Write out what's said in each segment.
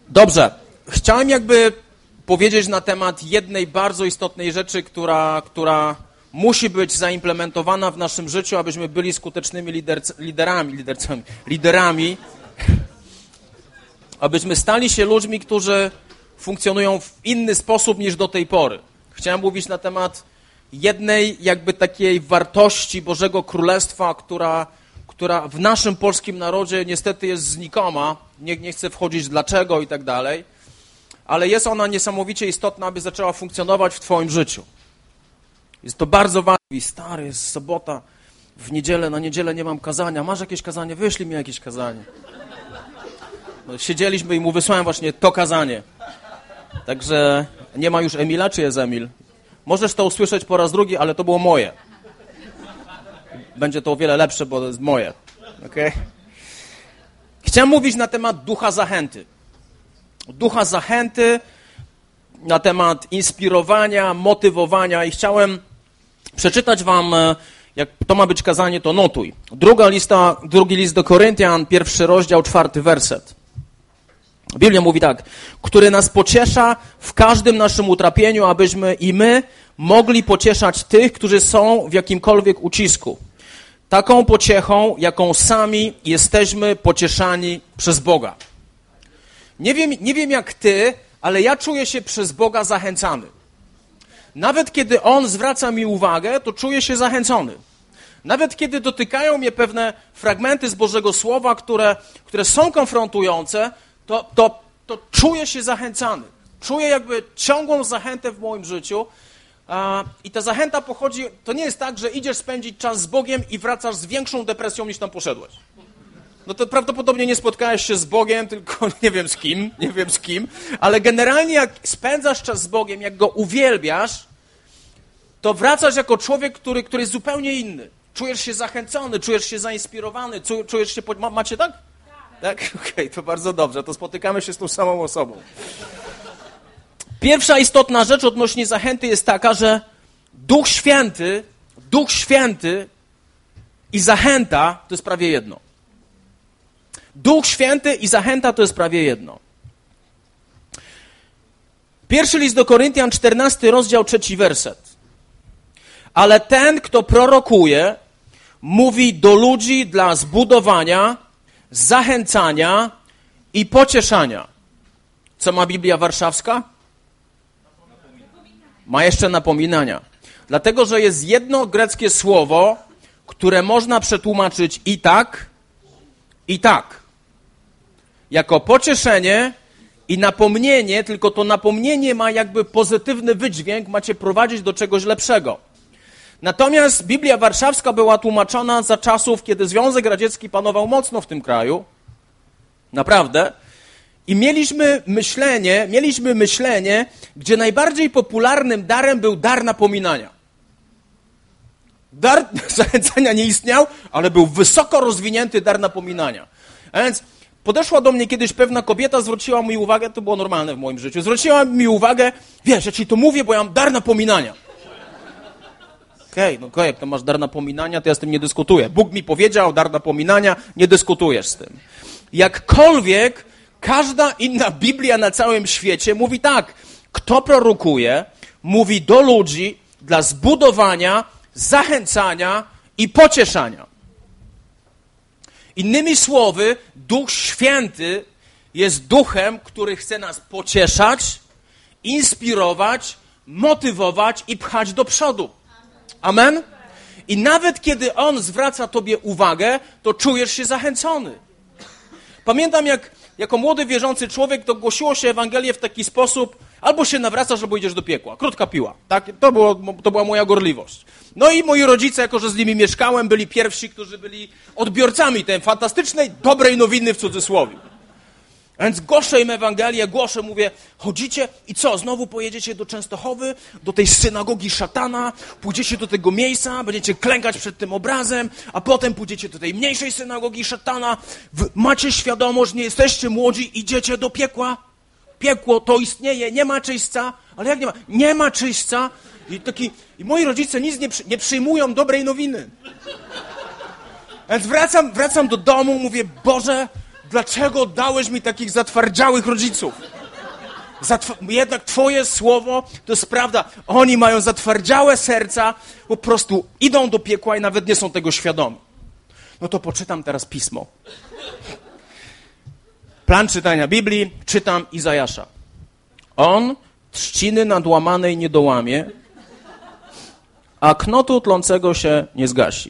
Dobrze. Chciałem powiedzieć na temat jednej bardzo istotnej rzeczy, która musi być zaimplementowana w naszym życiu, abyśmy byli skutecznymi liderami, abyśmy stali się ludźmi, którzy funkcjonują w inny sposób niż do tej pory. Chciałem mówić na temat jednej takiej wartości Bożego Królestwa, która w naszym polskim narodzie niestety jest znikoma. Nie chcę wchodzić dlaczego i tak dalej, ale jest ona niesamowicie istotna, aby zaczęła funkcjonować w twoim życiu. Jest to bardzo ważne. Stary, jest sobota, na niedzielę nie mam kazania. Masz jakieś kazanie? Wyślij mi jakieś kazanie. No, siedzieliśmy i mu wysłałem właśnie to kazanie. Także nie ma już Emila, czy jest Emil? Możesz to usłyszeć po raz drugi, ale to było moje. Będzie to o wiele lepsze, bo to jest moje. Okay? Chciałem mówić na temat ducha zachęty. Ducha zachęty, na temat inspirowania, motywowania i chciałem przeczytać wam, jak to ma być kazanie, to notuj. Drugi list do Koryntian, 1 rozdział, 4 werset. Biblia mówi tak, który nas pociesza w każdym naszym utrapieniu, abyśmy i my mogli pocieszać tych, którzy są w jakimkolwiek ucisku. Taką pociechą, jaką sami jesteśmy pocieszani przez Boga. Nie wiem jak ty, ale ja czuję się przez Boga zachęcany. Nawet kiedy On zwraca mi uwagę, to czuję się zachęcony. Nawet kiedy dotykają mnie pewne fragmenty z Bożego Słowa, które są konfrontujące, to czuję się zachęcany. Czuję ciągłą zachętę w moim życiu. I ta zachęta pochodzi, to nie jest tak, że idziesz spędzić czas z Bogiem i wracasz z większą depresją niż tam poszedłeś. No to prawdopodobnie nie spotkałeś się z Bogiem, tylko nie wiem z kim, ale generalnie jak spędzasz czas z Bogiem, jak Go uwielbiasz, to wracasz jako człowiek, który jest zupełnie inny. Czujesz się zachęcony, czujesz się zainspirowany, czujesz się... Macie tak? Tak? Okej, to bardzo dobrze, to spotykamy się z tą samą osobą. Pierwsza istotna rzecz odnośnie zachęty jest taka, że Duch Święty i zachęta to jest prawie jedno. Duch Święty i zachęta to jest prawie jedno. 1 list do Koryntian, 14 rozdział, 3 werset. Ale ten, kto prorokuje, mówi do ludzi dla zbudowania, zachęcania i pocieszania. Co ma Biblia Warszawska? Ma jeszcze napominania. Dlatego, że jest jedno greckie słowo, które można przetłumaczyć i tak, jako pocieszenie i napomnienie, tylko to napomnienie ma pozytywny wydźwięk, ma cię prowadzić do czegoś lepszego. Natomiast Biblia Warszawska była tłumaczona za czasów, kiedy Związek Radziecki panował mocno w tym kraju. Naprawdę. I mieliśmy myślenie, gdzie najbardziej popularnym darem był dar napominania. Dar zachęcania nie istniał, ale był wysoko rozwinięty dar napominania. A więc podeszła do mnie kiedyś pewna kobieta, zwróciła mi uwagę, to było normalne w moim życiu, zwróciła mi uwagę, wiesz, ja ci to mówię, bo ja mam dar napominania. Okej, jak to masz dar napominania, to ja z tym nie dyskutuję. Bóg mi powiedział, dar napominania, nie dyskutujesz z tym. Jakkolwiek każda inna Biblia na całym świecie mówi tak, kto prorokuje, mówi do ludzi dla zbudowania, zachęcania i pocieszania. Innymi słowy, Duch Święty jest duchem, który chce nas pocieszać, inspirować, motywować i pchać do przodu. Amen? I nawet kiedy On zwraca tobie uwagę, to czujesz się zachęcony. Pamiętam, jak jako młody wierzący człowiek, to głosiło się Ewangelię w taki sposób, albo się nawracasz, albo idziesz do piekła. Krótka piła. Tak? To była moja gorliwość. No i moi rodzice, jako że z nimi mieszkałem, byli pierwsi, którzy byli odbiorcami tej fantastycznej, dobrej nowiny w cudzysłowie. A więc głoszę im Ewangelię, mówię, chodzicie i co, znowu pojedziecie do Częstochowy, do tej synagogi szatana, pójdziecie do tego miejsca, będziecie klękać przed tym obrazem, a potem pójdziecie do tej mniejszej synagogi szatana, macie świadomość, nie jesteście młodzi, idziecie do piekła. Piekło to istnieje, nie ma czyśćca, ale jak nie ma? Nie ma czyśćca. I moi rodzice nic nie przyjmują dobrej nowiny. Więc wracam do domu, mówię, Boże, Dlaczego dałeś mi takich zatwardziałych rodziców? Jednak twoje słowo to jest prawda. Oni mają zatwardziałe serca, po prostu idą do piekła i nawet nie są tego świadomi. No to poczytam teraz pismo. Plan czytania Biblii, czytam Izajasza. On trzciny nadłamanej nie dołamie, a knotu tlącego się nie zgasi.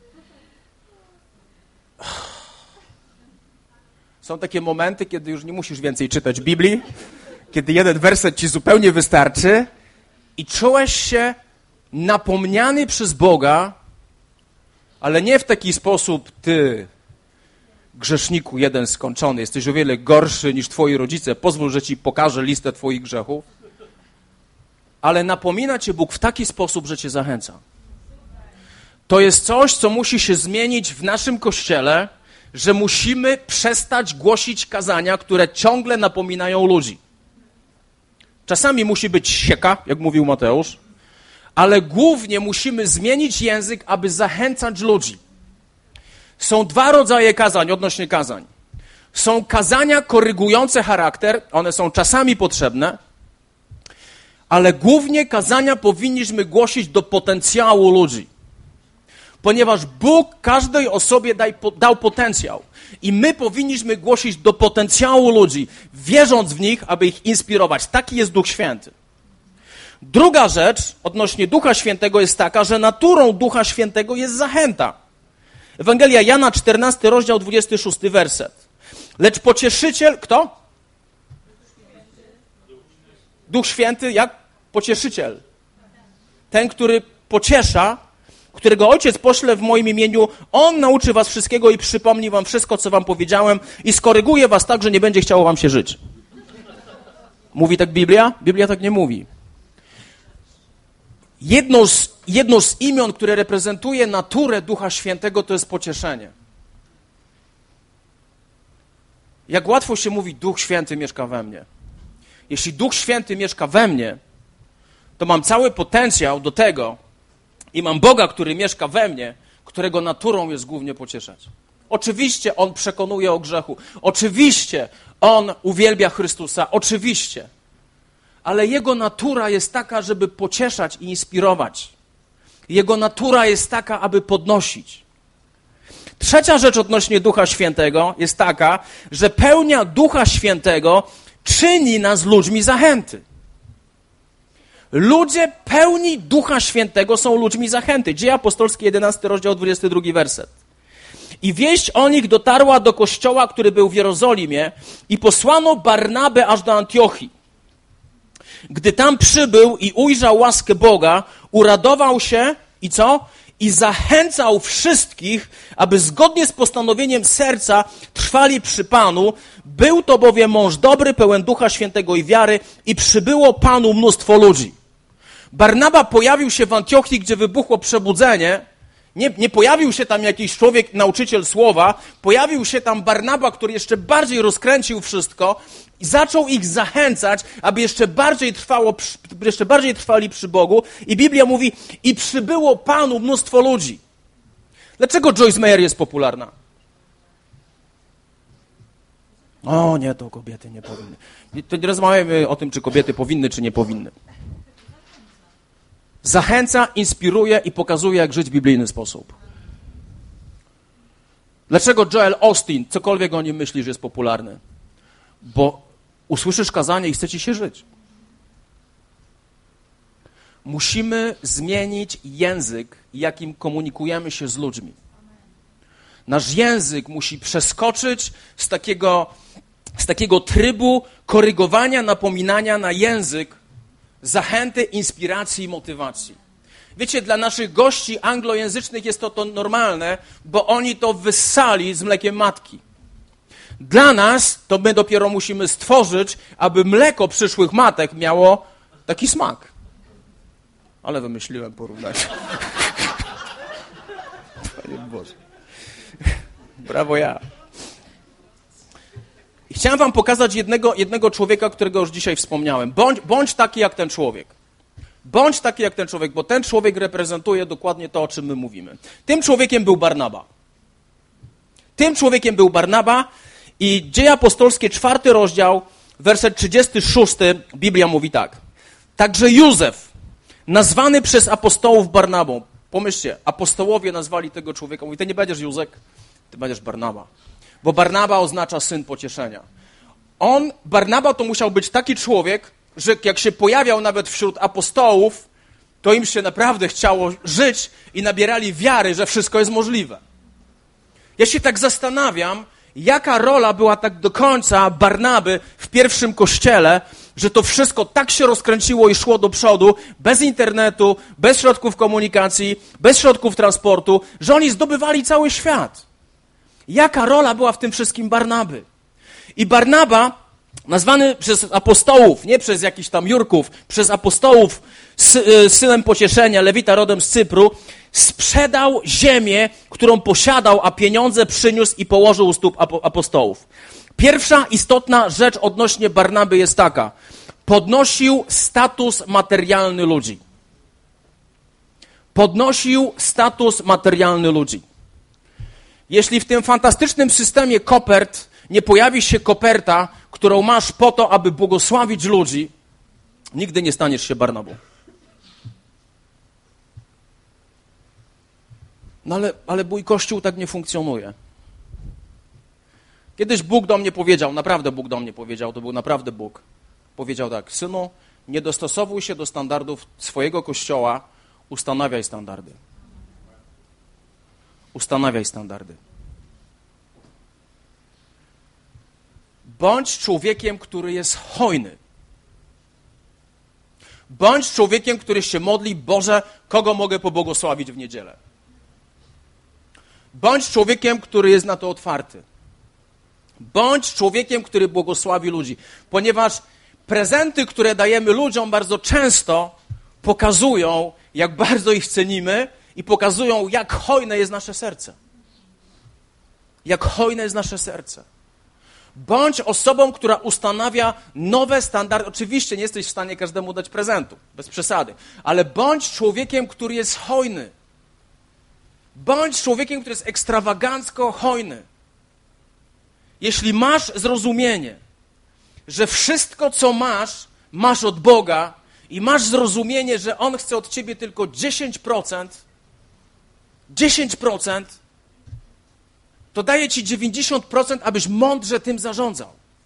Są takie momenty, kiedy już nie musisz więcej czytać Biblii, kiedy jeden werset ci zupełnie wystarczy i czułeś się napomniany przez Boga, ale nie w taki sposób, ty, grzeszniku jeden skończony, jesteś o wiele gorszy niż twoi rodzice, pozwól, że ci pokażę listę twoich grzechów, ale napomina cię Bóg w taki sposób, że cię zachęca. To jest coś, co musi się zmienić w naszym Kościele, że musimy przestać głosić kazania, które ciągle napominają ludzi. Czasami musi być sieka, jak mówił Mateusz, ale głównie musimy zmienić język, aby zachęcać ludzi. Są dwa rodzaje kazań, odnośnie kazań. Są kazania korygujące charakter, one są czasami potrzebne, ale głównie kazania powinniśmy głosić do potencjału ludzi. Ponieważ Bóg każdej osobie dał potencjał. I my powinniśmy głosić do potencjału ludzi, wierząc w nich, aby ich inspirować. Taki jest Duch Święty. Druga rzecz odnośnie Ducha Świętego jest taka, że naturą Ducha Świętego jest zachęta. Ewangelia Jana, 14 rozdział, 26 werset. Lecz pocieszyciel, kto? Duch Święty, jak? Pocieszyciel. Ten, który pociesza, którego Ojciec pośle w moim imieniu, On nauczy was wszystkiego i przypomni wam wszystko, co wam powiedziałem i skoryguje was tak, że nie będzie chciało wam się żyć. Mówi tak Biblia? Biblia tak nie mówi. Jedno z imion, które reprezentuje naturę Ducha Świętego, to jest pocieszenie. Jak łatwo się mówi, Duch Święty mieszka we mnie. Jeśli Duch Święty mieszka we mnie, to mam cały potencjał do tego i mam Boga, który mieszka we mnie, którego naturą jest głównie pocieszać. Oczywiście On przekonuje o grzechu. Oczywiście On uwielbia Chrystusa. Oczywiście. Ale Jego natura jest taka, żeby pocieszać i inspirować. Jego natura jest taka, aby podnosić. Trzecia rzecz odnośnie Ducha Świętego jest taka, że pełnia Ducha Świętego czyni nas ludźmi zachęty. Ludzie pełni Ducha Świętego są ludźmi zachęty. Dzieje apostolskie, 11 rozdział, 22 werset. I wieść o nich dotarła do kościoła, który był w Jerozolimie i posłano Barnabę aż do Antiochii. Gdy tam przybył i ujrzał łaskę Boga, uradował się i co? I zachęcał wszystkich, aby zgodnie z postanowieniem serca trwali przy Panu. Był to bowiem mąż dobry, pełen Ducha Świętego i wiary i przybyło Panu mnóstwo ludzi. Barnaba pojawił się w Antiochii, gdzie wybuchło przebudzenie. Nie pojawił się tam jakiś człowiek, nauczyciel słowa. Pojawił się tam Barnaba, który jeszcze bardziej rozkręcił wszystko i zaczął ich zachęcać, aby jeszcze bardziej trwali przy Bogu. I Biblia mówi, i przybyło Panu mnóstwo ludzi. Dlaczego Joyce Meyer jest popularna? O nie, to kobiety nie powinny. To nie rozmawiamy o tym, czy kobiety powinny, czy nie powinny. Zachęca, inspiruje i pokazuje, jak żyć w biblijny sposób. Dlaczego Joel Osteen, cokolwiek o nim myślisz, jest popularny? Bo usłyszysz kazanie i chce ci się żyć. Musimy zmienić język, jakim komunikujemy się z ludźmi. Nasz język musi przeskoczyć z takiego trybu korygowania, napominania na język zachęty, inspiracji i motywacji. Wiecie, dla naszych gości anglojęzycznych jest to normalne, bo oni to wyssali z mlekiem matki. Dla nas to my dopiero musimy stworzyć, aby mleko przyszłych matek miało taki smak. Ale wymyśliłem porównanie. Panie Boże. Brawo ja. I chciałem wam pokazać jednego człowieka, którego już dzisiaj wspomniałem. Bądź taki jak ten człowiek. Bądź taki jak ten człowiek, bo ten człowiek reprezentuje dokładnie to, o czym my mówimy. Tym człowiekiem był Barnaba. I Dzieje Apostolskie, 4 rozdział, werset 36, Biblia mówi tak. Także Józef, nazwany przez apostołów Barnabą. Pomyślcie, apostołowie nazwali tego człowieka. Mówi, ty nie będziesz Józek, ty będziesz Barnaba. Bo Barnaba oznacza syn pocieszenia. Barnaba to musiał być taki człowiek, że jak się pojawiał nawet wśród apostołów, to im się naprawdę chciało żyć i nabierali wiary, że wszystko jest możliwe. Ja się tak zastanawiam, jaka rola była tak do końca Barnaby w pierwszym kościele, że to wszystko tak się rozkręciło i szło do przodu, bez internetu, bez środków komunikacji, bez środków transportu, że oni zdobywali cały świat. Jaka rola była w tym wszystkim Barnaby? I Barnaba, nazwany przez apostołów, nie przez jakichś tam Jurków, przez apostołów synem pocieszenia, Lewita rodem z Cypru, sprzedał ziemię, którą posiadał, a pieniądze przyniósł i położył u stóp apostołów. Pierwsza istotna rzecz odnośnie Barnaby jest taka. Podnosił status materialny ludzi. Podnosił status materialny ludzi. Jeśli w tym fantastycznym systemie kopert nie pojawi się koperta, którą masz po to, aby błogosławić ludzi, nigdy nie staniesz się Barnabą. No ale mój Kościół tak nie funkcjonuje. Kiedyś Bóg do mnie powiedział, naprawdę Bóg do mnie powiedział, to był naprawdę Bóg. Powiedział tak, synu, nie dostosowuj się do standardów swojego Kościoła, ustanawiaj standardy. Ustanawiaj standardy. Bądź człowiekiem, który jest hojny. Bądź człowiekiem, który się modli, Boże, kogo mogę pobłogosławić w niedzielę. Bądź człowiekiem, który jest na to otwarty. Bądź człowiekiem, który błogosławi ludzi. Ponieważ prezenty, które dajemy ludziom, bardzo często pokazują, jak bardzo ich cenimy i pokazują, jak hojne jest nasze serce. Jak hojne jest nasze serce. Bądź osobą, która ustanawia nowe standardy. Oczywiście nie jesteś w stanie każdemu dać prezentu, bez przesady, ale bądź człowiekiem, który jest hojny. Bądź człowiekiem, który jest ekstrawagancko hojny. Jeśli masz zrozumienie, że wszystko, co masz, masz od Boga i masz zrozumienie, że On chce od ciebie tylko 10%, to daje ci 90%, abyś mądrze tym zarządzał.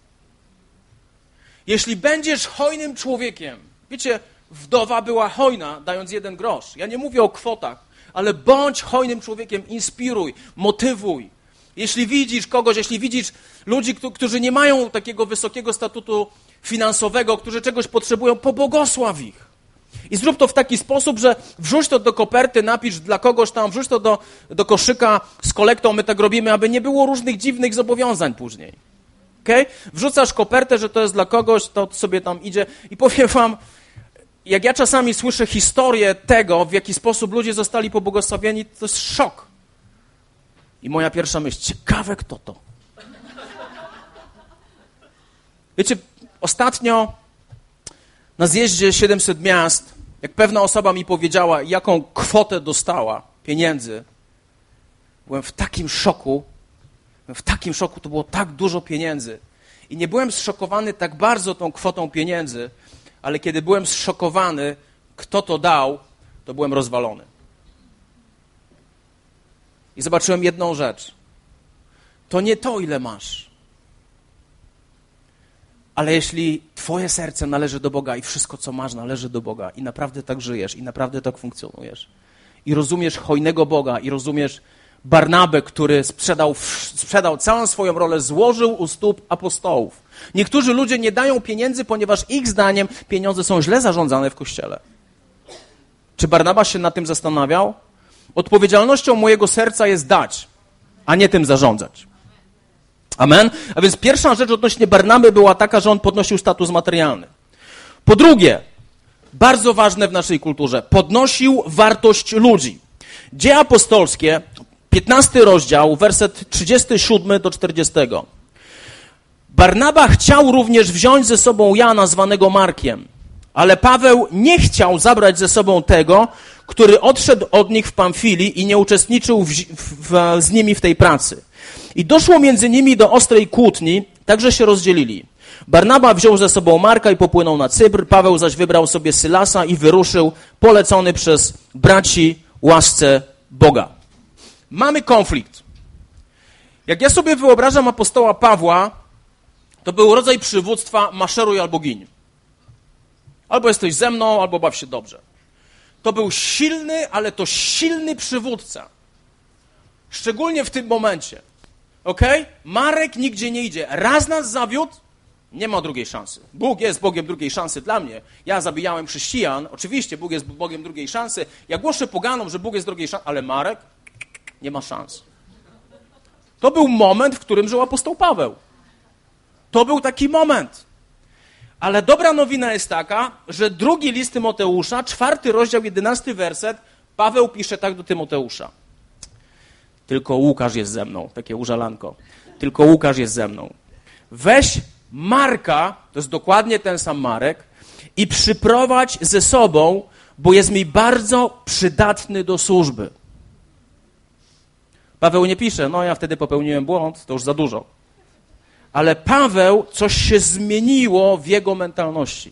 Jeśli będziesz hojnym człowiekiem, wiecie, wdowa była hojna, dając 1 grosz. Ja nie mówię o kwotach, ale bądź hojnym człowiekiem, inspiruj, motywuj. Jeśli widzisz kogoś, jeśli widzisz ludzi, którzy nie mają takiego wysokiego statutu finansowego, którzy czegoś potrzebują, pobłogosław ich. I zrób to w taki sposób, że wrzuć to do koperty, napisz dla kogoś tam, wrzuć to do koszyka z kolektą, my tak robimy, aby nie było różnych dziwnych zobowiązań później. Okay? Wrzucasz kopertę, że to jest dla kogoś, to sobie tam idzie i powiem wam, jak ja czasami słyszę historię tego, w jaki sposób ludzie zostali pobłogosławieni, to jest szok. I moja pierwsza myśl, ciekawe kto to. Wiecie, ostatnio na zjeździe 700 miast, jak pewna osoba mi powiedziała, jaką kwotę dostała pieniędzy, byłem w takim szoku, to było tak dużo pieniędzy. I nie byłem zszokowany tak bardzo tą kwotą pieniędzy, ale kiedy byłem zszokowany, kto to dał, to byłem rozwalony. I zobaczyłem jedną rzecz. To nie to, ile masz. Ale jeśli twoje serce należy do Boga i wszystko, co masz, należy do Boga i naprawdę tak żyjesz i naprawdę tak funkcjonujesz i rozumiesz hojnego Boga i rozumiesz Barnabę, który sprzedał całą swoją rolę, złożył u stóp apostołów. Niektórzy ludzie nie dają pieniędzy, ponieważ ich zdaniem pieniądze są źle zarządzane w Kościele. Czy Barnaba się nad tym zastanawiał? Odpowiedzialnością mojego serca jest dać, a nie tym zarządzać. Amen? A więc pierwsza rzecz odnośnie Barnaby była taka, że on podnosił status materialny. Po drugie, bardzo ważne w naszej kulturze, podnosił wartość ludzi. Dzieje apostolskie, 15 rozdział, werset 37 do 40. Barnaba chciał również wziąć ze sobą Jana, zwanego Markiem, ale Paweł nie chciał zabrać ze sobą tego, który odszedł od nich w Pamfilii i nie uczestniczył z nimi w tej pracy. I doszło między nimi do ostrej kłótni, także się rozdzielili. Barnaba wziął ze sobą Marka i popłynął na Cypr, Paweł zaś wybrał sobie Sylasa i wyruszył, polecony przez braci łasce Boga. Mamy konflikt. Jak ja sobie wyobrażam apostoła Pawła, to był rodzaj przywództwa maszeruj albo giń. Albo jesteś ze mną, albo baw się dobrze. To był silny, ale to silny przywódca. Szczególnie w tym momencie. Okej? Marek nigdzie nie idzie. Raz nas zawiódł, nie ma drugiej szansy. Bóg jest Bogiem drugiej szansy dla mnie. Ja zabijałem chrześcijan. Oczywiście Bóg jest Bogiem drugiej szansy. Ja głoszę poganom, że Bóg jest drugiej szansy, ale Marek nie ma szans. To był moment, w którym żył apostoł Paweł. To był taki moment. Ale dobra nowina jest taka, że drugi list Tymoteusza, 4 rozdział, 11 werset, Paweł pisze tak do Tymoteusza. Tylko Łukasz jest ze mną. Takie użalanko. Tylko Łukasz jest ze mną. Weź Marka, to jest dokładnie ten sam Marek, i przyprowadź ze sobą, bo jest mi bardzo przydatny do służby. Paweł nie pisze, no ja wtedy popełniłem błąd, to już za dużo. Ale Paweł, coś się zmieniło w jego mentalności.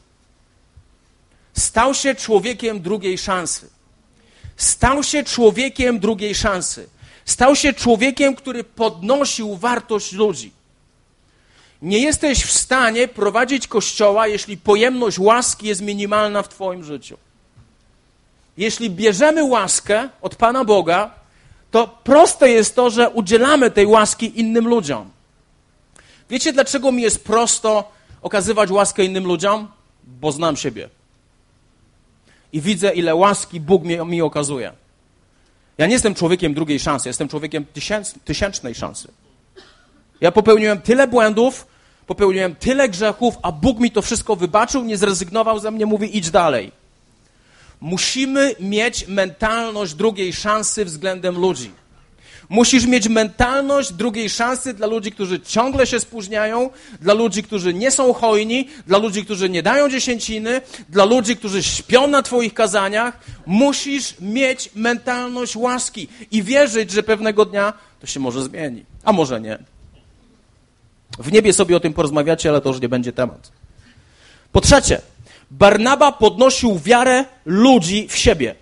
Stał się człowiekiem drugiej szansy. Stał się człowiekiem drugiej szansy. Stał się człowiekiem, który podnosił wartość ludzi. Nie jesteś w stanie prowadzić Kościoła, jeśli pojemność łaski jest minimalna w twoim życiu. Jeśli bierzemy łaskę od Pana Boga, to proste jest to, że udzielamy tej łaski innym ludziom. Wiecie, dlaczego mi jest prosto okazywać łaskę innym ludziom? Bo znam siebie. I widzę, ile łaski Bóg mi okazuje. Ja nie jestem człowiekiem drugiej szansy, jestem człowiekiem tysięcznej szansy. Ja popełniłem tyle błędów, popełniłem tyle grzechów, a Bóg mi to wszystko wybaczył, nie zrezygnował ze mnie, mówi idź dalej. Musimy mieć mentalność drugiej szansy względem ludzi. Musisz mieć mentalność drugiej szansy dla ludzi, którzy ciągle się spóźniają, dla ludzi, którzy nie są hojni, dla ludzi, którzy nie dają dziesięciny, dla ludzi, którzy śpią na twoich kazaniach. Musisz mieć mentalność łaski i wierzyć, że pewnego dnia to się może zmieni, a może nie. W niebie sobie o tym porozmawiacie, ale to już nie będzie temat. Po trzecie, Barnaba podnosił wiarę ludzi w siebie.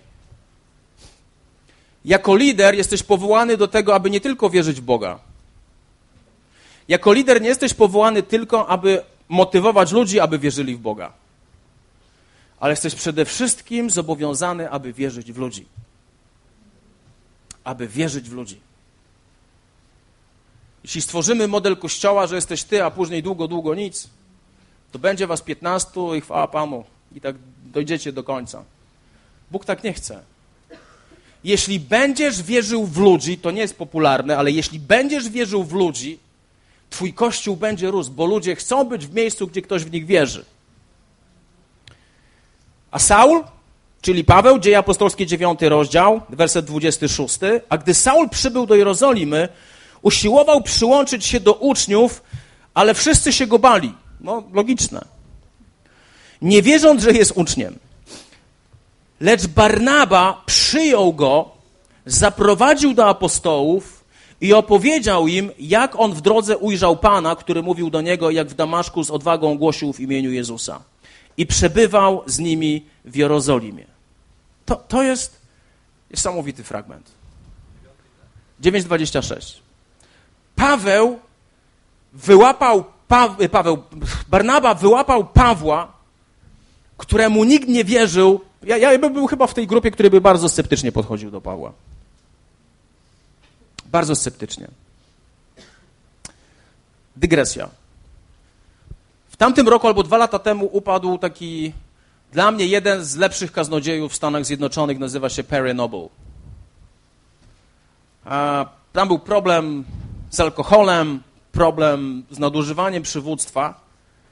Jako lider jesteś powołany do tego, aby nie tylko wierzyć w Boga. Jako lider nie jesteś powołany tylko, aby motywować ludzi, aby wierzyli w Boga. Ale jesteś przede wszystkim zobowiązany, aby wierzyć w ludzi. Aby wierzyć w ludzi. Jeśli stworzymy model Kościoła, że jesteś ty, a później długo nic, to będzie was 15 i chwała Panu. I tak dojdziecie do końca. Bóg tak nie chce. Jeśli będziesz wierzył w ludzi, to nie jest popularne, ale jeśli będziesz wierzył w ludzi, twój Kościół będzie rósł, bo ludzie chcą być w miejscu, gdzie ktoś w nich wierzy. A Saul, czyli Paweł, Dzieje Apostolskie 9 rozdział, werset 26, a gdy Saul przybył do Jerozolimy, usiłował przyłączyć się do uczniów, ale wszyscy się go bali. No, logiczne. Nie wierząc, że jest uczniem. Lecz Barnaba przyjął go, zaprowadził do apostołów i opowiedział im, jak on w drodze ujrzał Pana, który mówił do niego, jak w Damaszku z odwagą głosił w imieniu Jezusa. I przebywał z nimi w Jerozolimie. To jest niesamowity fragment. 9:26. Barnaba wyłapał Pawła, któremu nikt nie wierzył. Ja bym był chyba w tej grupie, który by bardzo sceptycznie podchodził do Pawła. Bardzo sceptycznie. Dygresja. W tamtym roku albo 2 lata temu upadł taki, dla mnie jeden z lepszych kaznodziejów w Stanach Zjednoczonych, nazywa się Perry Noble. Tam był problem z alkoholem, problem z nadużywaniem przywództwa.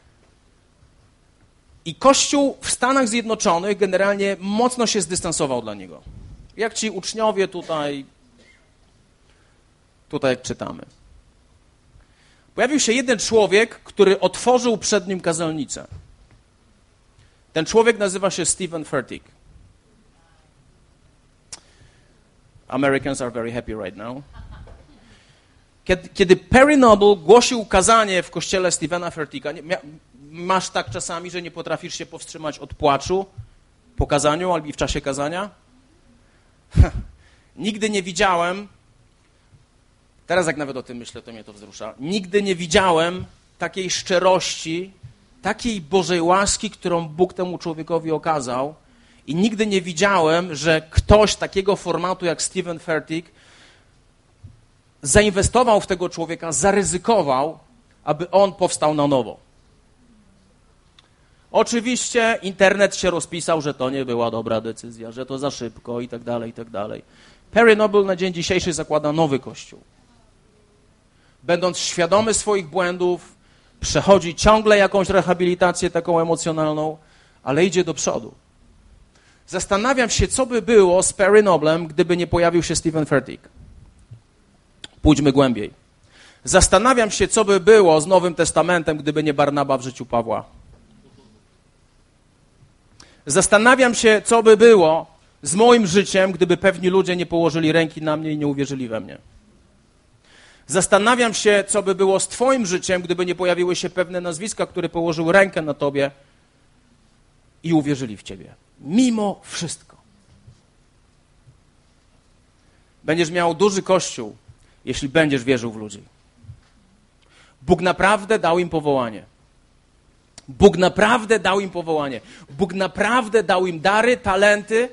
I Kościół w Stanach Zjednoczonych generalnie mocno się zdystansował dla niego. Jak ci uczniowie tutaj jak czytamy. Pojawił się jeden człowiek, który otworzył przed nim kazalnicę. Ten człowiek nazywa się Stephen Furtick. Americans are very happy right now. Kiedy Perry Noble głosił kazanie w kościele Stephena Furticka, masz tak czasami, że nie potrafisz się powstrzymać od płaczu po kazaniu albo i w czasie kazania? Nigdy nie widziałem, teraz jak nawet o tym myślę, to mnie to wzrusza, nigdy nie widziałem takiej szczerości, takiej Bożej łaski, którą Bóg temu człowiekowi okazał, i nigdy nie widziałem, że ktoś takiego formatu jak Stephen Furtick zainwestował w tego człowieka, zaryzykował, aby on powstał na nowo. Oczywiście internet się rozpisał, że to nie była dobra decyzja, że to za szybko i tak dalej, i tak dalej. Perry Noble na dzień dzisiejszy zakłada nowy kościół. Będąc świadomy swoich błędów, przechodzi ciągle jakąś rehabilitację taką emocjonalną, ale idzie do przodu. Zastanawiam się, co by było z Perry Noblem, gdyby nie pojawił się Stephen Furtick. Pójdźmy głębiej. Zastanawiam się, co by było z Nowym Testamentem, gdyby nie Barnaba w życiu Pawła. Zastanawiam się, co by było z moim życiem, gdyby pewni ludzie nie położyli ręki na mnie i nie uwierzyli we mnie. Zastanawiam się, co by było z twoim życiem, gdyby nie pojawiły się pewne nazwiska, które położyły rękę na tobie i uwierzyli w ciebie. Mimo wszystko. Będziesz miał duży kościół, jeśli będziesz wierzył w ludzi. Bóg naprawdę dał im powołanie. Bóg naprawdę dał im powołanie. Bóg naprawdę dał im dary, talenty,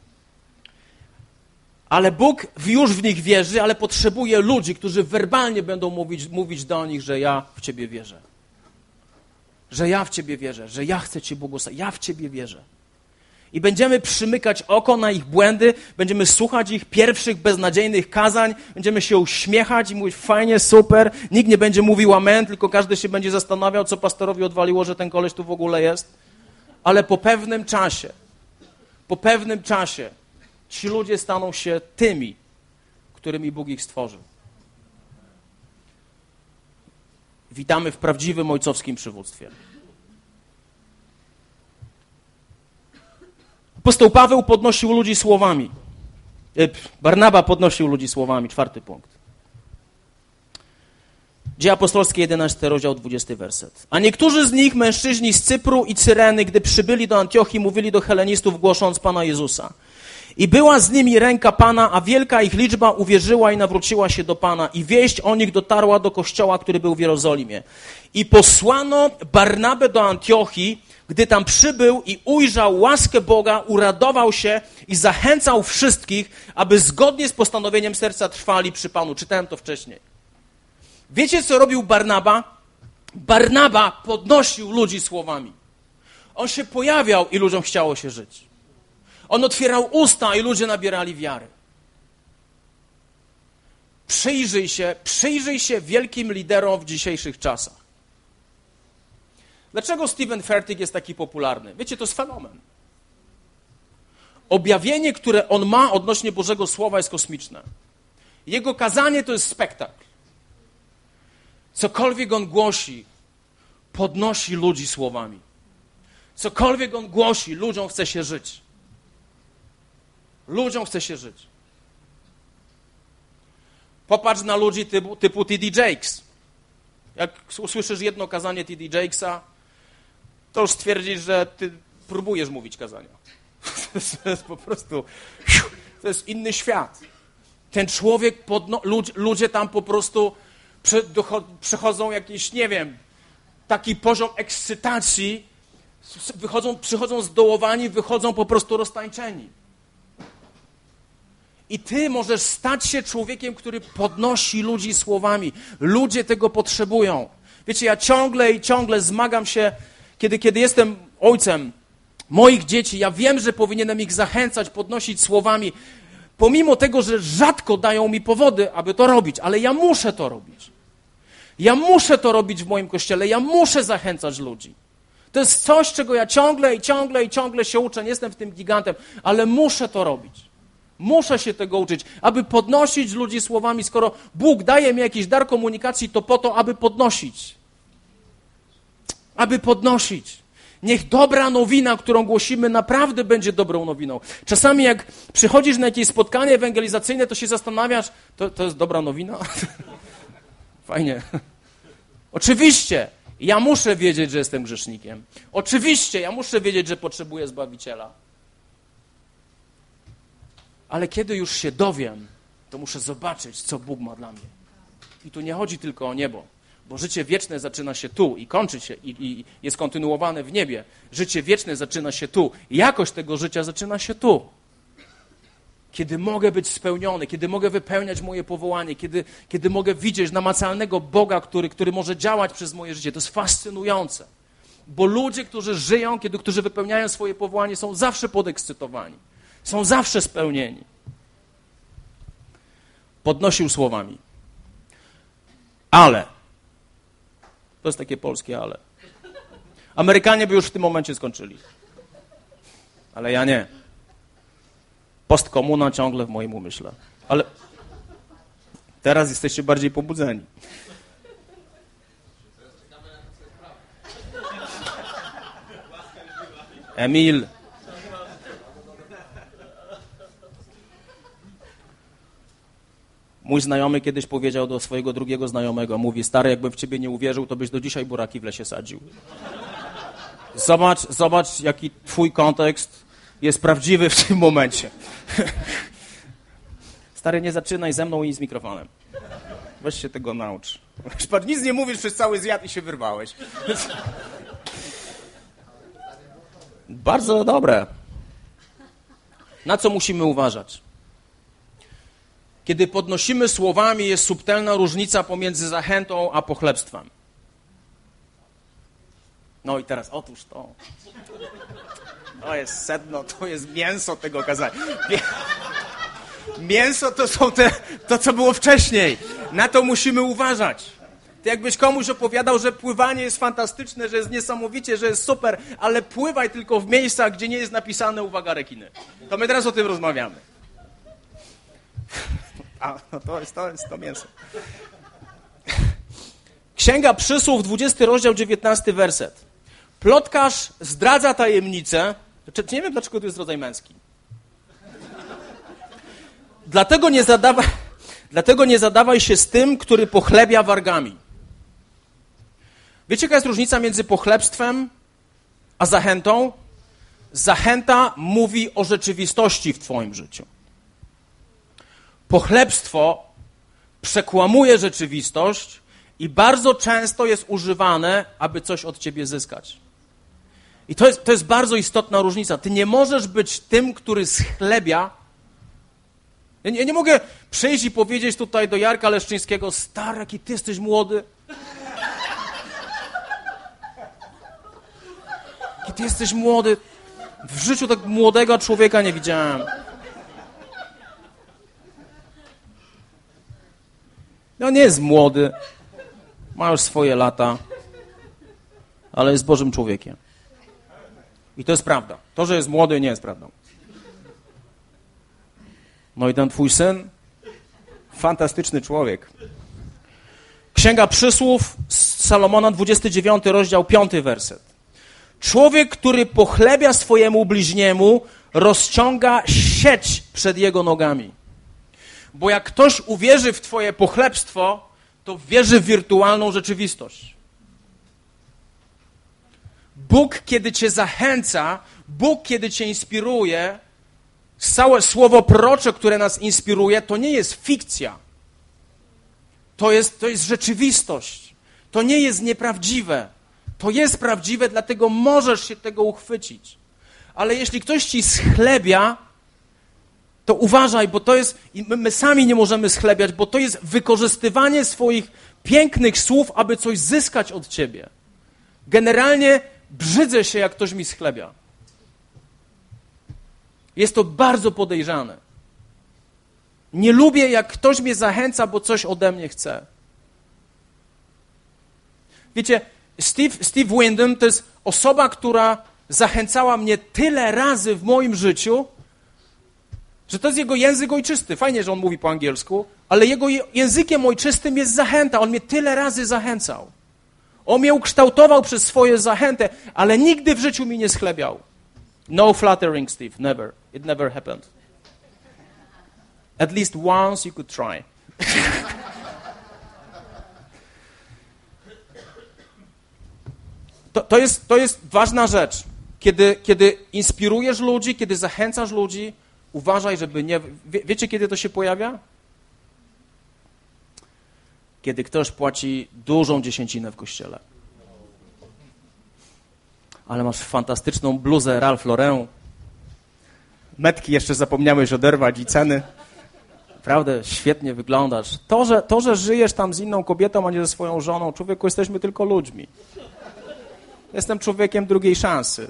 ale Bóg już w nich wierzy, ale potrzebuje ludzi, którzy werbalnie będą mówić do nich, że ja w Ciebie wierzę. Że ja w Ciebie wierzę, że ja chcę Ci błogosławić, ja w Ciebie wierzę. I będziemy przymykać oko na ich błędy, będziemy słuchać ich pierwszych beznadziejnych kazań, będziemy się uśmiechać i mówić fajnie, super, nikt nie będzie mówił amen, tylko każdy się będzie zastanawiał, co pastorowi odwaliło, że ten koleś tu w ogóle jest. Ale po pewnym czasie ci ludzie staną się tymi, którymi Bóg ich stworzył. Witamy w prawdziwym ojcowskim przywództwie. Apostoł Paweł podnosił ludzi słowami. Barnaba podnosił ludzi słowami. 4. punkt. Dzieje apostolskie 11, rozdział 20, werset. A niektórzy z nich, mężczyźni z Cypru i Cyreny, gdy przybyli do Antiochii, mówili do helenistów, głosząc Pana Jezusa. I była z nimi ręka Pana, a wielka ich liczba uwierzyła i nawróciła się do Pana. I wieść o nich dotarła do kościoła, który był w Jerozolimie. I posłano Barnabę do Antiochii. Gdy tam przybył i ujrzał łaskę Boga, uradował się i zachęcał wszystkich, aby zgodnie z postanowieniem serca trwali przy Panu. Czytałem to wcześniej. Wiecie, co robił Barnaba? Barnaba podnosił ludzi słowami. On się pojawiał i ludziom chciało się żyć. On otwierał usta i ludzie nabierali wiary. Przyjrzyj się wielkim liderom w dzisiejszych czasach. Dlaczego Stephen Furtick jest taki popularny? Wiecie, to jest fenomen. Objawienie, które on ma odnośnie Bożego Słowa, jest kosmiczne. Jego kazanie to jest spektakl. Cokolwiek on głosi, podnosi ludzi słowami. Cokolwiek on głosi, ludziom chce się żyć. Ludziom chce się żyć. Popatrz na ludzi typu T.D. Jakes. Jak usłyszysz jedno kazanie T.D. Jakesa, to już stwierdzisz, że ty próbujesz mówić kazania. To jest po prostu, to jest inny świat. Ten człowiek, ludzie tam po prostu przechodzą jakiś, nie wiem, taki poziom ekscytacji, przychodzą zdołowani, wychodzą po prostu roztańczeni. I ty możesz stać się człowiekiem, który podnosi ludzi słowami. Ludzie tego potrzebują. Wiecie, ja ciągle zmagam się, kiedy jestem ojcem moich dzieci, ja wiem, że powinienem ich zachęcać, podnosić słowami, pomimo tego, że rzadko dają mi powody, aby to robić, ale ja muszę to robić. Ja muszę to robić w moim kościele, ja muszę zachęcać ludzi. To jest coś, czego ja ciągle się uczę, nie jestem w tym gigantem, ale muszę to robić. Muszę się tego uczyć, aby podnosić ludzi słowami. Skoro Bóg daje mi jakiś dar komunikacji, to po to, aby podnosić. Aby podnosić. Niech dobra nowina, którą głosimy, naprawdę będzie dobrą nowiną. Czasami jak przychodzisz na jakieś spotkanie ewangelizacyjne, to się zastanawiasz, to jest dobra nowina? Fajnie. Oczywiście, ja muszę wiedzieć, że jestem grzesznikiem. Oczywiście, ja muszę wiedzieć, że potrzebuję Zbawiciela. Ale kiedy już się dowiem, to muszę zobaczyć, co Bóg ma dla mnie. I tu nie chodzi tylko o niebo, bo życie wieczne zaczyna się tu i kończy się i jest kontynuowane w niebie. Życie wieczne zaczyna się tu i jakość tego życia zaczyna się tu. Kiedy mogę być spełniony, kiedy mogę wypełniać moje powołanie, kiedy mogę widzieć namacalnego Boga, który może działać przez moje życie. To jest fascynujące. Bo ludzie, którzy żyją, którzy wypełniają swoje powołanie, są zawsze podekscytowani. Są zawsze spełnieni. Podnosił słowami. Ale. To jest takie polskie ale. Amerykanie by już w tym momencie skończyli. Ale ja nie. Postkomuna ciągle w moim umyśle. Ale teraz jesteście bardziej pobudzeni. Emil. Mój znajomy kiedyś powiedział do swojego drugiego znajomego, mówi, stary, jakbym w ciebie nie uwierzył, to byś do dzisiaj buraki w lesie sadził. Zobacz, jaki twój kontekst jest prawdziwy w tym momencie. Stary, nie zaczynaj ze mną i z mikrofonem. Weź się tego naucz. Patrz, nic nie mówisz przez cały zjad i się wyrwałeś. Bardzo dobre. Na co musimy uważać? Kiedy podnosimy słowami, jest subtelna różnica pomiędzy zachętą a pochlebstwem. No i teraz, otóż to. To jest sedno, to jest mięso tego kazania. Mięso to są to, co było wcześniej. Na to musimy uważać. Ty jakbyś komuś opowiadał, że pływanie jest fantastyczne, że jest niesamowicie, że jest super, ale pływaj tylko w miejscach, gdzie nie jest napisane uwaga rekiny. To my teraz o tym rozmawiamy. A, no to jest to mięso. Księga Przysłów, 20 rozdział, 19 werset. Plotkarz zdradza tajemnicę. Nie wiem, dlaczego to jest rodzaj męski. Dlatego nie zadawaj się z tym, który pochlebia wargami. Wiecie, jaka jest różnica między pochlebstwem a zachętą? Zachęta mówi o rzeczywistości w twoim życiu. Pochlebstwo przekłamuje rzeczywistość i bardzo często jest używane, aby coś od ciebie zyskać. I to jest bardzo istotna różnica. Ty nie możesz być tym, który schlebia. Ja nie mogę przyjść i powiedzieć tutaj do Jarka Leszczyńskiego, stary, jaki ty jesteś młody. Jaki ty jesteś młody. W życiu tak młodego człowieka nie widziałem. On nie jest młody, ma już swoje lata, ale jest Bożym człowiekiem. I to jest prawda. To, że jest młody, nie jest prawdą. No i ten twój syn, fantastyczny człowiek. Księga Przysłów Salomona, 29 rozdział, 5 werset. Człowiek, który pochlebia swojemu bliźniemu, rozciąga sieć przed jego nogami. Bo jak ktoś uwierzy w twoje pochlebstwo, to wierzy w wirtualną rzeczywistość. Bóg, kiedy cię zachęca, Bóg, kiedy cię inspiruje, całe słowo prorocze, które nas inspiruje, to nie jest fikcja. To jest rzeczywistość. To nie jest nieprawdziwe. To jest prawdziwe, dlatego możesz się tego uchwycić. Ale jeśli ktoś ci schlebia, to uważaj, bo to jest, my sami nie możemy schlebiać, bo to jest wykorzystywanie swoich pięknych słów, aby coś zyskać od ciebie. Generalnie brzydzę się, jak ktoś mi schlebia. Jest to bardzo podejrzane. Nie lubię, jak ktoś mnie zachęca, bo coś ode mnie chce. Wiecie, Steve Windham to jest osoba, która zachęcała mnie tyle razy w moim życiu, że to jest jego język ojczysty. Fajnie, że on mówi po angielsku, ale jego językiem ojczystym jest zachęta. On mnie tyle razy zachęcał. On mnie ukształtował przez swoje zachętę, ale nigdy w życiu mi nie schlebiał. No flattering, Steve. Never. It never happened. At least once you could try. To jest ważna rzecz. Kiedy inspirujesz ludzi, kiedy zachęcasz ludzi, uważaj, żeby nie... Wiecie, kiedy to się pojawia? Kiedy ktoś płaci dużą dziesięcinę w kościele. Ale masz fantastyczną bluzę Ralph Lauren. Metki jeszcze zapomniałeś oderwać i ceny. Naprawdę świetnie wyglądasz. To, że żyjesz tam z inną kobietą, a nie ze swoją żoną, człowieku, jesteśmy tylko ludźmi. Jestem człowiekiem drugiej szansy.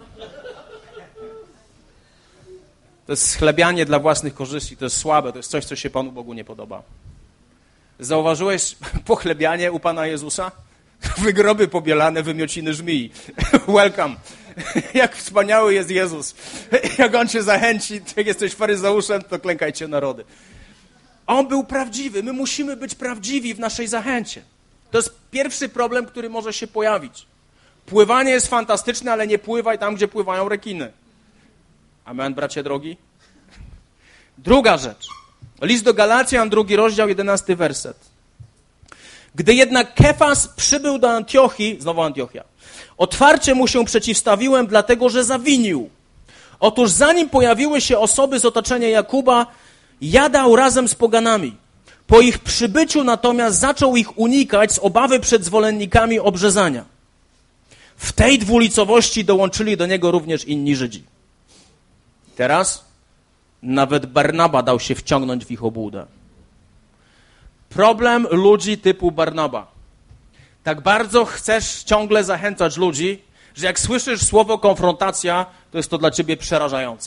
To jest schlebianie dla własnych korzyści, to jest słabe, to jest coś, co się Panu Bogu nie podoba. Zauważyłeś pochlebianie u Pana Jezusa? Wygroby pobielane, wymiociny żmii. Welcome. Jak wspaniały jest Jezus. Jak On cię zachęci, jak jesteś faryzeuszem, to klękajcie narody. On był prawdziwy. My musimy być prawdziwi w naszej zachęcie. To jest pierwszy problem, który może się pojawić. Pływanie jest fantastyczne, ale nie pływaj tam, gdzie pływają rekiny. Amen, bracie drogi? Druga rzecz. List do Galacjan, 2 rozdział, 11 werset. Gdy jednak Kefas przybył do Antiochii, znowu Antiochia, otwarcie mu się przeciwstawiłem, dlatego że zawinił. Otóż zanim pojawiły się osoby z otoczenia Jakuba, jadał razem z poganami. Po ich przybyciu natomiast zaczął ich unikać z obawy przed zwolennikami obrzezania. W tej dwulicowości dołączyli do niego również inni Żydzi. Teraz nawet Barnaba dał się wciągnąć w ich obłudę. Problem ludzi typu Barnaba. Tak bardzo chcesz ciągle zachęcać ludzi, że jak słyszysz słowo konfrontacja, to jest to dla ciebie przerażające.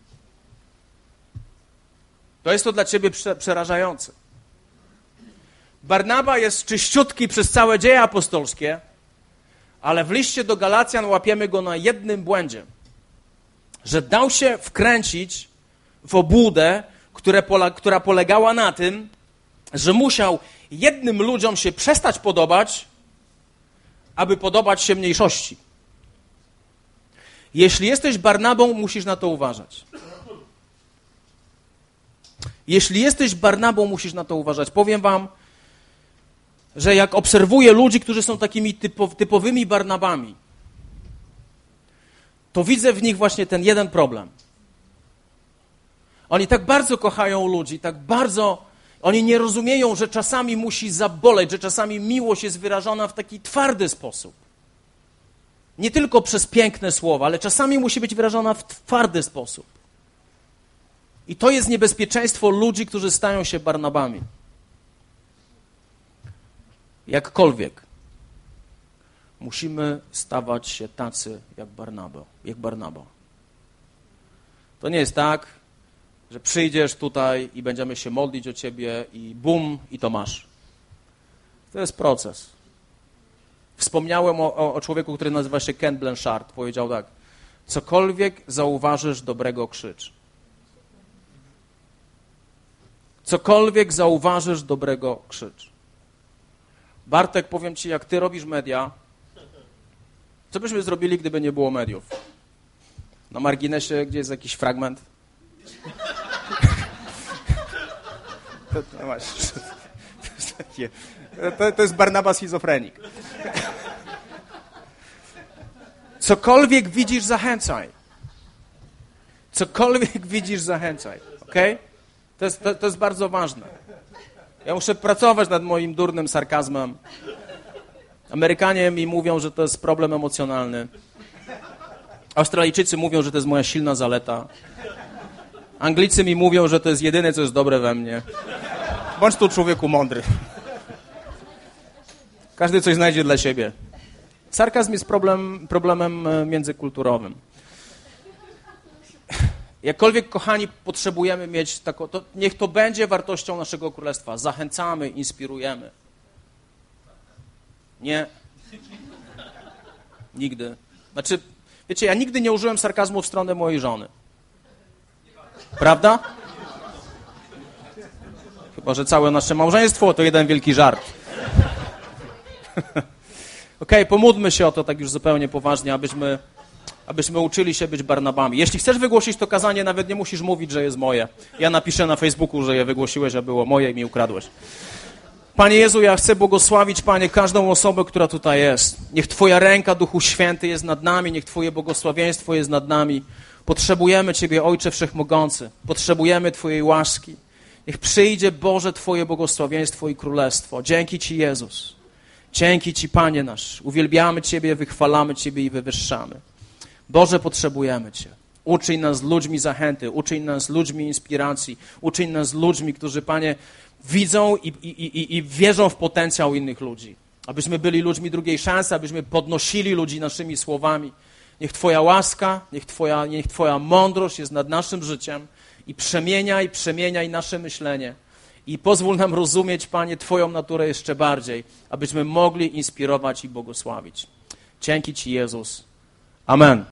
To jest to dla ciebie przerażające. Barnaba jest czyściutki przez całe dzieje apostolskie, ale w liście do Galacjan łapiemy go na jednym błędzie. Że dał się wkręcić w obłudę, która polegała na tym, że musiał jednym ludziom się przestać podobać, aby podobać się mniejszości. Jeśli jesteś Barnabą, musisz na to uważać. Jeśli jesteś Barnabą, musisz na to uważać. Powiem wam, że jak obserwuję ludzi, którzy są takimi typowymi Barnabami, to widzę w nich właśnie ten jeden problem. Oni tak bardzo kochają ludzi, tak bardzo... Oni nie rozumieją, że czasami musi zaboleć, że czasami miłość jest wyrażona w taki twardy sposób. Nie tylko przez piękne słowa, ale czasami musi być wyrażona w twardy sposób. I to jest niebezpieczeństwo ludzi, którzy stają się Barnabami. Jakkolwiek musimy stawać się tacy jak Barnaba. To nie jest tak, że przyjdziesz tutaj i będziemy się modlić o ciebie i bum, i to masz. To jest proces. Wspomniałem o człowieku, który nazywa się Ken Blanchard. Powiedział tak: cokolwiek zauważysz dobrego, krzycz. Cokolwiek zauważysz dobrego, krzycz. Bartek, powiem ci, jak ty robisz media, co byśmy zrobili, gdyby nie było mediów? Na marginesie, gdzie jest jakiś fragment? No właśnie. To jest Barnaba schizofrenik. Cokolwiek widzisz, zachęcaj. Cokolwiek widzisz, zachęcaj. Okay? To jest bardzo ważne. Ja muszę pracować nad moim durnym sarkazmem. Amerykanie mi mówią, że to jest problem emocjonalny. Australijczycy mówią, że to jest moja silna zaleta. Anglicy mi mówią, że to jest jedyne, co jest dobre we mnie. Bądź tu człowieku mądry. Każdy coś znajdzie dla siebie. Sarkazm jest problemem międzykulturowym. Jakkolwiek, kochani, potrzebujemy mieć taką, to niech to będzie wartością naszego królestwa. Zachęcamy, inspirujemy. Nie. Nigdy. Znaczy, wiecie, ja nigdy nie użyłem sarkazmu w stronę mojej żony. Prawda? Chyba że całe nasze małżeństwo to jeden wielki żart. Okej, pomódlmy się o to tak już zupełnie poważnie, abyśmy uczyli się być Barnabami. Jeśli chcesz wygłosić to kazanie, nawet nie musisz mówić, że jest moje. Ja napiszę na Facebooku, że je wygłosiłeś, a było moje i mi ukradłeś. Panie Jezu, ja chcę błogosławić, Panie, każdą osobę, która tutaj jest. Niech Twoja ręka, Duchu Święty, jest nad nami, niech Twoje błogosławieństwo jest nad nami. Potrzebujemy Ciebie, Ojcze Wszechmogący. Potrzebujemy Twojej łaski. Niech przyjdzie, Boże, Twoje błogosławieństwo i królestwo. Dzięki Ci, Jezus. Dzięki Ci, Panie nasz. Uwielbiamy Ciebie, wychwalamy Ciebie i wywyższamy. Boże, potrzebujemy Cię. Uczyń nas ludźmi zachęty, uczyń nas ludźmi inspiracji, uczyń nas ludźmi, którzy, Panie, widzą i wierzą w potencjał innych ludzi. Abyśmy byli ludźmi drugiej szansy, abyśmy podnosili ludzi naszymi słowami. Niech Twoja łaska, niech Twoja mądrość jest nad naszym życiem i przemieniaj nasze myślenie. I pozwól nam rozumieć, Panie, Twoją naturę jeszcze bardziej, abyśmy mogli inspirować i błogosławić. Dzięki Ci, Jezus. Amen.